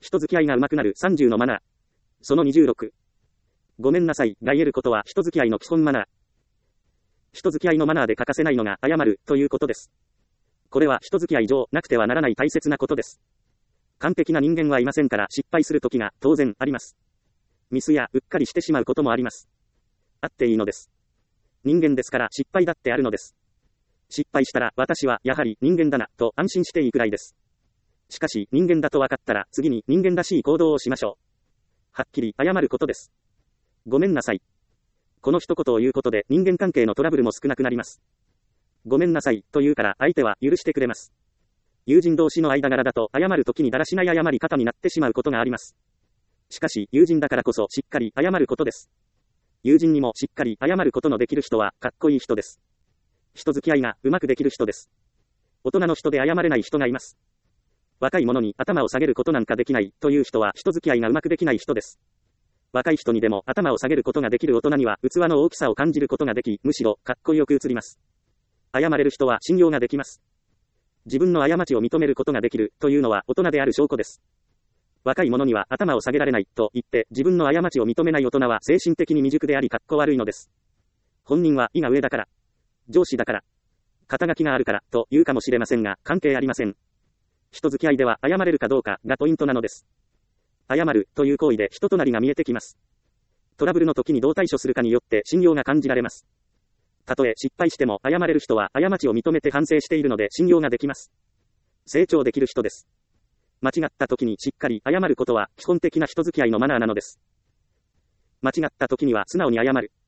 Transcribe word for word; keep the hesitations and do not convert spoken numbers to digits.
人付き合いが上手くなるさんじゅうのマナー。そのにじゅうろく。ごめんなさいが言えることは人付き合いの基本マナー。人付き合いのマナーで欠かせないのが謝るということです。これは人付き合い上なくてはならない大切なことです。完璧な人間はいませんから失敗する時が当然あります。ミスやうっかりしてしまうこともあります。あっていいのです。人間ですから失敗だってあるのです。失敗したら私はやはり人間だなと安心していいくらいです。しかし人間だと分かったら次に人間らしい行動をしましょう。はっきり謝ることです。ごめんなさい。この一言を言うことで人間関係のトラブルも少なくなります。ごめんなさいと言うから相手は許してくれます。友人同士の間柄だと謝るときにだらしない謝り方になってしまうことがあります。しかし友人だからこそしっかり謝ることです。友人にもしっかり謝ることのできる人はかっこいい人です。人付き合いがうまくできる人です。大人の人で謝れない人がいます。若い者に頭を下げることなんかできないという人は人付き合いがうまくできない人です。若い人にでも頭を下げることができる大人には器の大きさを感じることができ、むしろかっこよく映ります。謝れる人は信用ができます。自分の過ちを認めることができるというのは大人である証拠です。若い者には頭を下げられないと言って自分の過ちを認めない大人は精神的に未熟でありかっこ悪いのです。本人は位が上だから、上司だから、肩書きがあるからと言うかもしれませんが関係ありません。人付き合いでは謝れるかどうかがポイントなのです。謝るという行為で人となりが見えてきます。トラブルの時にどう対処するかによって信用が感じられます。たとえ失敗しても謝れる人は過ちを認めて反省しているので信用ができます。成長できる人です。間違った時にしっかり謝ることは基本的な人付き合いのマナーなのです。間違った時には素直に謝る。